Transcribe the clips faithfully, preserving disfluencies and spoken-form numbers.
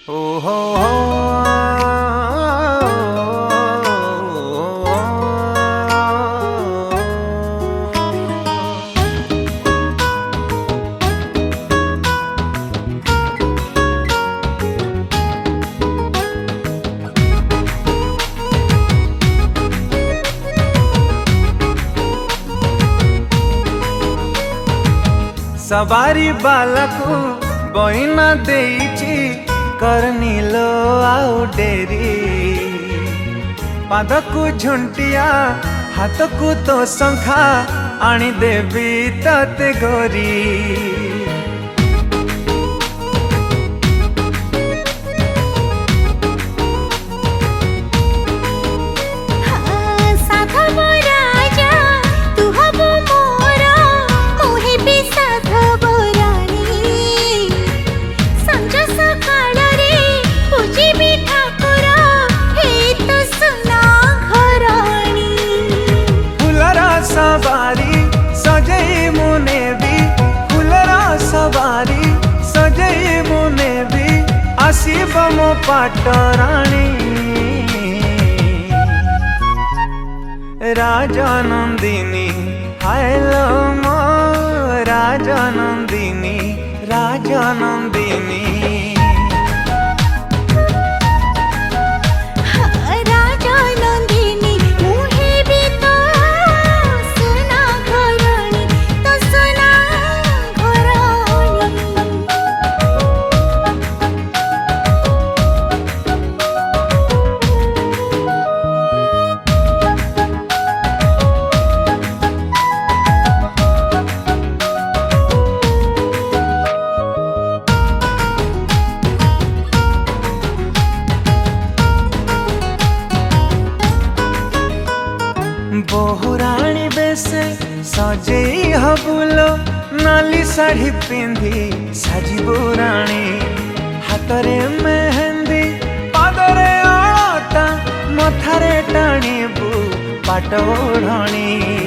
ओ हो हो सवारी बालकू बहिना देइची करनीलो आउ डेरी पादकू झुंटिया हाथकू तो शंखा आनी देवी तते गोरी सवारी सजई मुने भी फुलरा सवारी सजई मुने भी आसीब मो पाटराणी राजनंदिनी हायलो मो राजनंदिनी राजनंदिनी बहुराणी बेसे सजेई हबुलो नाली साड़ी पिंधी साजिबो राणी हाथरे मेहंदी पादरे अलता मथारे टाणीबू पाट ओढ़णी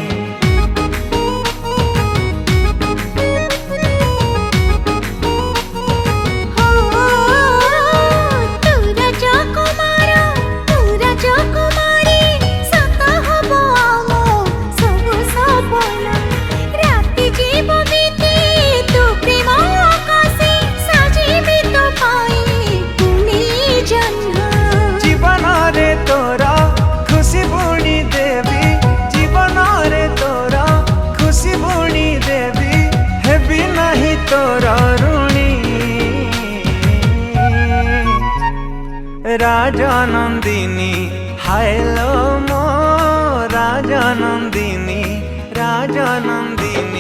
राजनंदिनी हायलो मो राजनंदिनी राजनंदिनी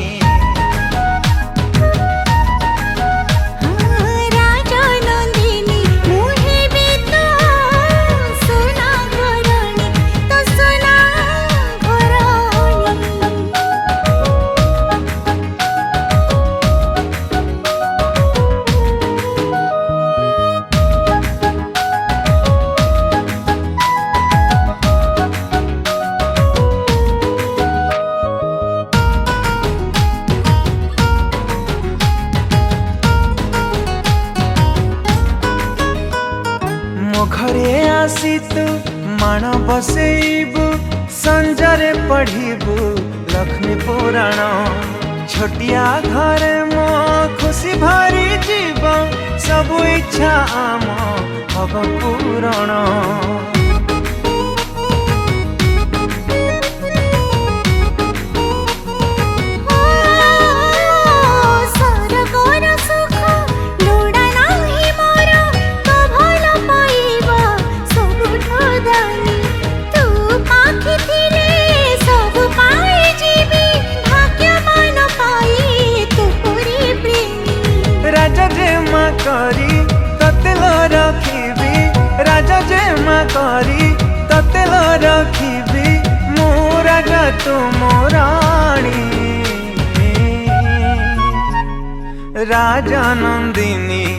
घरे आसी तू माण बसेबू संजरे पढ़ीबू लक्ष्मी पुराण छोटिया घरे मो खुशी भरी जीव सबु इच्छा आम हब पूरण करी ततेल रखी राजा जे माँ करी ततेल रखी मो राजा तू मो राणी राजनंदिनी